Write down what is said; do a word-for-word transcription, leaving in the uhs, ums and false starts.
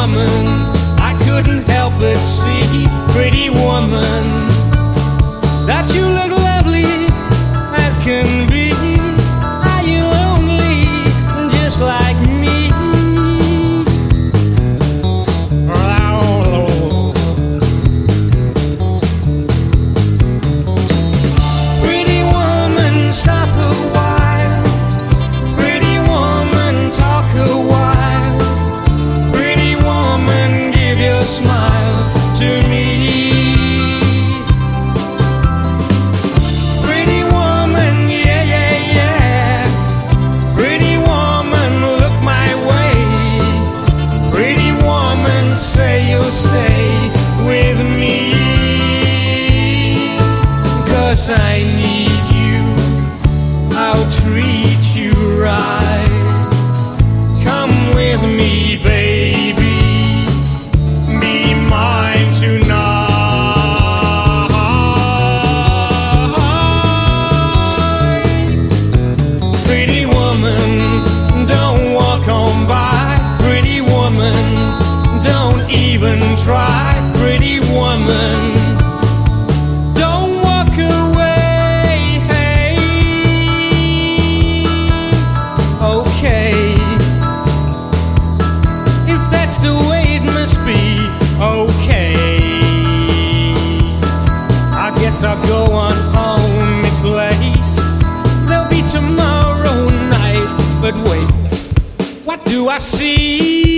woman, I couldn't help but see, pretty woman, that you look lovely as can be. Are you lonely just like me? Pretty woman, stop a while. Pretty woman, talk a while. Pretty woman, give your smile to me. Pretty woman, yeah, yeah, yeah. Pretty woman, look my way. Pretty woman, say you'll stay with me. 'Cause I need you, I'll treat you right. Come with me, baby, be mine tonight. Pretty woman, don't walk on by. Pretty woman, don't even try. Pretty woman, don't walk away. Hey, okay, if that's the way it must be, okay. I guess I'll go on home, it's late. There'll be tomorrow night, but wait, what do I see?